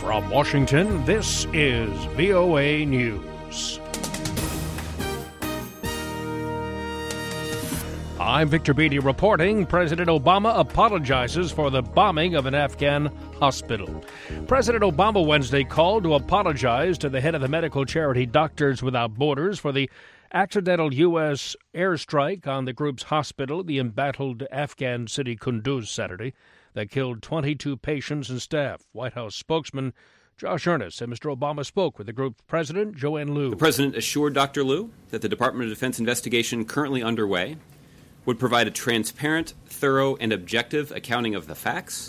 From Washington, this is VOA News. I'm Victor Beatty reporting. President Obama apologizes for the bombing of an Afghan hospital. President Obama Wednesday called to apologize to the head of the medical charity Doctors Without Borders for the accidental U.S. airstrike on the group's hospital in the embattled Afghan city Kunduz Saturday that killed 22 patients and staff. White House spokesman Josh Earnest said Mr. Obama spoke with the group's president, Joanne Liu. The president assured Dr. Liu that the Department of Defense investigation currently underway would provide a transparent, thorough, and objective accounting of the facts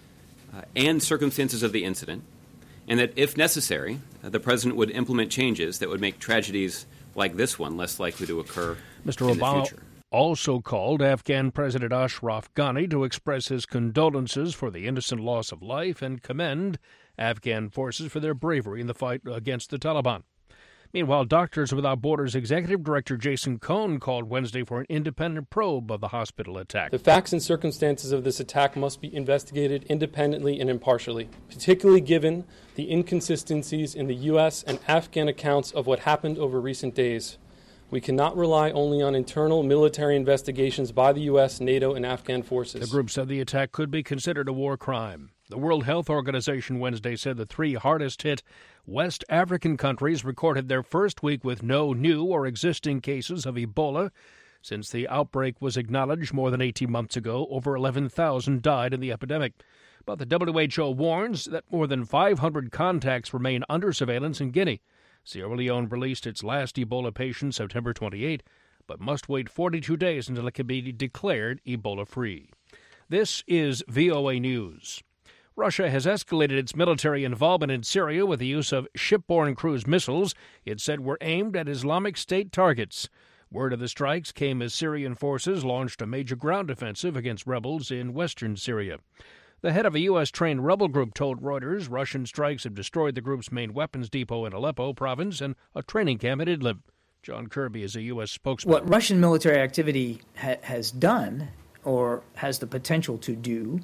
and circumstances of the incident, and that, if necessary, the president would implement changes that would make tragedies like this one less likely to occur Mr. in Obama the future. Also called Afghan President Ashraf Ghani to express his condolences for the innocent loss of life and commend Afghan forces for their bravery in the fight against the Taliban. Meanwhile, Doctors Without Borders Executive Director Jason Cohn called Wednesday for an independent probe of the hospital attack. The facts and circumstances of this attack must be investigated independently and impartially, particularly given the inconsistencies in the U.S. and Afghan accounts of what happened over recent days. We cannot rely only on internal military investigations by the U.S., NATO, and Afghan forces. The group said the attack could be considered a war crime. The World Health Organization Wednesday said the three hardest-hit West African countries recorded their first week with no new or existing cases of Ebola. Since the outbreak was acknowledged more than 18 months ago, over 11,000 died in the epidemic. But the WHO warns that more than 500 contacts remain under surveillance in Guinea. Sierra Leone released its last Ebola patient September 28, but must wait 42 days until it can be declared Ebola-free. This is VOA News. Russia has escalated its military involvement in Syria with the use of shipborne cruise missiles it said were aimed at Islamic State targets. Word of the strikes came as Syrian forces launched a major ground offensive against rebels in western Syria. The head of a U.S.-trained rebel group told Reuters Russian strikes have destroyed the group's main weapons depot in Aleppo province and a training camp in Idlib. John Kirby is a U.S. spokesman. What Russian military activity has done, or has the potential to do,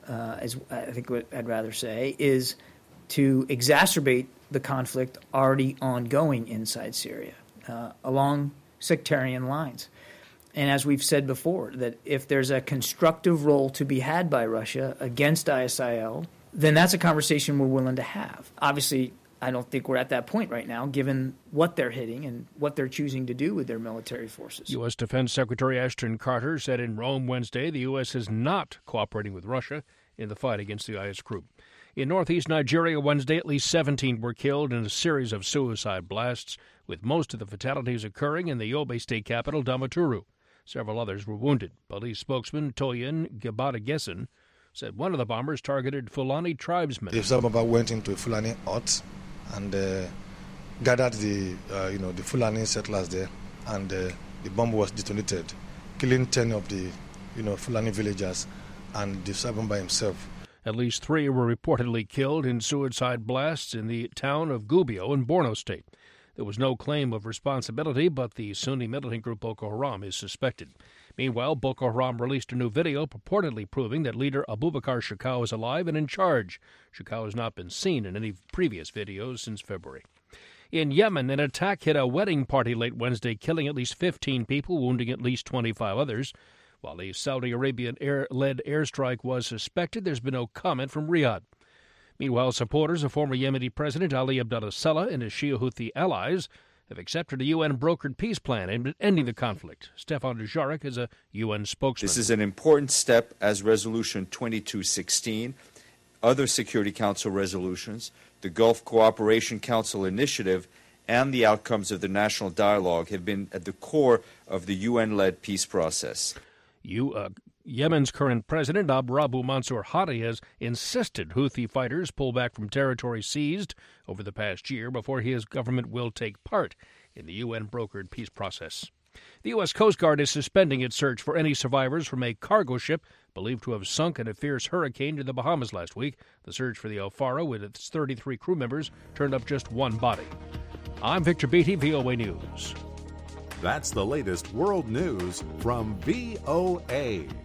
as I think what I'd rather say, is to exacerbate the conflict already ongoing inside Syria along sectarian lines. And as we've said before, that if there's a constructive role to be had by Russia against ISIL, then that's a conversation we're willing to have. Obviously, I don't think we're at that point right now, given what they're hitting and what they're choosing to do with their military forces. U.S. Defense Secretary Ashton Carter said in Rome Wednesday the U.S. is not cooperating with Russia in the fight against the IS group. In northeast Nigeria Wednesday, at least 17 were killed in a series of suicide blasts, with most of the fatalities occurring in the Yobe state capital, Damaturu. Several others were wounded. Police spokesman Toyin Gabadagesin said one of the bombers targeted Fulani tribesmen. The bomber went into a Fulani hut and gathered the Fulani settlers there, and the bomb was detonated, killing 10 of the Fulani villagers and the bomber himself. At least 3 were reportedly killed in suicide blasts in the town of Gubbio in Borno State. There was no claim of responsibility, but the Sunni militant group Boko Haram is suspected. Meanwhile, Boko Haram released a new video purportedly proving that leader Abubakar Shekau is alive and in charge. Shekau has not been seen in any previous videos since February. In Yemen, an attack hit a wedding party late Wednesday, killing at least 15 people, wounding at least 25 others. While a Saudi Arabian-led airstrike was suspected, there's been no comment from Riyadh. Meanwhile, supporters of former Yemeni President Ali Abdullah Saleh and his Shia Houthi allies have accepted a UN-brokered peace plan aimed at ending the conflict. Stefan Dujarric is a UN spokesman. This is an important step as Resolution 2216, other Security Council resolutions, the Gulf Cooperation Council initiative, and the outcomes of the national dialogue have been at the core of the UN-led peace process. Yemen's current president, Rabu Mansour Hadi, has insisted Houthi fighters pull back from territory seized over the past year before his government will take part in the UN-brokered peace process. The U.S. Coast Guard is suspending its search for any survivors from a cargo ship believed to have sunk in a fierce hurricane to the Bahamas last week. The search for the El Faro, with its 33 crew members, turned up just one body. I'm Victor Beatty, VOA News. That's the latest world news from VOA.